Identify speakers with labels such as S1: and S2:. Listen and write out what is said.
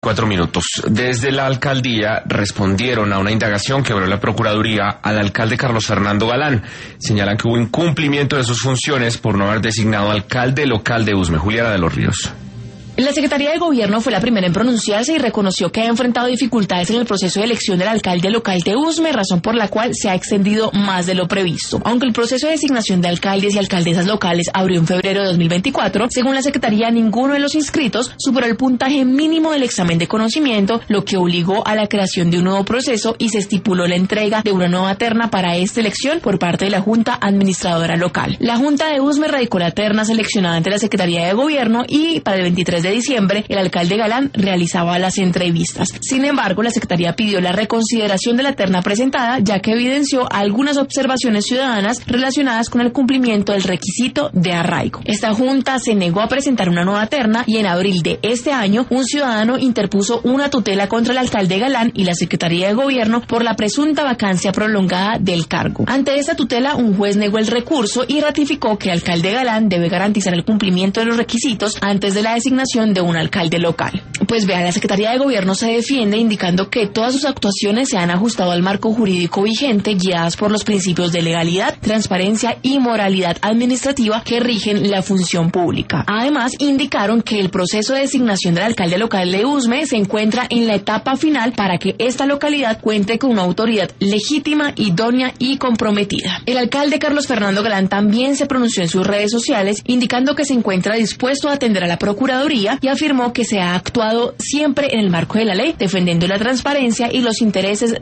S1: 4 minutos. Desde la alcaldía respondieron a una indagación que abrió la Procuraduría al alcalde Carlos Fernando Galán. Señalan que hubo incumplimiento de sus funciones por no haber designado alcalde local de Usme. Juliana de los Ríos.
S2: La Secretaría de Gobierno fue la primera en pronunciarse y reconoció que ha enfrentado dificultades en el proceso de elección del alcalde local de Usme, razón por la cual se ha extendido más de lo previsto. Aunque el proceso de designación de alcaldes y alcaldesas locales abrió en febrero de 2024, según la Secretaría, ninguno de los inscritos superó el puntaje mínimo del examen de conocimiento, lo que obligó a la creación de un nuevo proceso y se estipuló la entrega de una nueva terna para esta elección por parte de la Junta Administradora Local. La Junta de Usme radicó la terna seleccionada ante la Secretaría de Gobierno y para el 23 de diciembre, el alcalde Galán realizaba las entrevistas. Sin embargo, la Secretaría pidió la reconsideración de la terna presentada, ya que evidenció algunas observaciones ciudadanas relacionadas con el cumplimiento del requisito de arraigo. Esta junta se negó a presentar una nueva terna y en abril de este año, un ciudadano interpuso una tutela contra el alcalde Galán y la Secretaría de Gobierno por la presunta vacancia prolongada del cargo. Ante esta tutela, un juez negó el recurso y ratificó que el alcalde Galán debe garantizar el cumplimiento de los requisitos antes de la designación de un alcalde local. Pues vea, la Secretaría de Gobierno se defiende indicando que todas sus actuaciones se han ajustado al marco jurídico vigente, guiadas por los principios de legalidad, transparencia y moralidad administrativa que rigen la función pública. Además, indicaron que el proceso de designación del alcalde local de Usme se encuentra en la etapa final para que esta localidad cuente con una autoridad legítima, idónea y comprometida. El alcalde Carlos Fernando Galán también se pronunció en sus redes sociales indicando que se encuentra dispuesto a atender a la Procuraduría y afirmó que se ha actuado siempre en el marco de la ley, defendiendo la transparencia y los intereses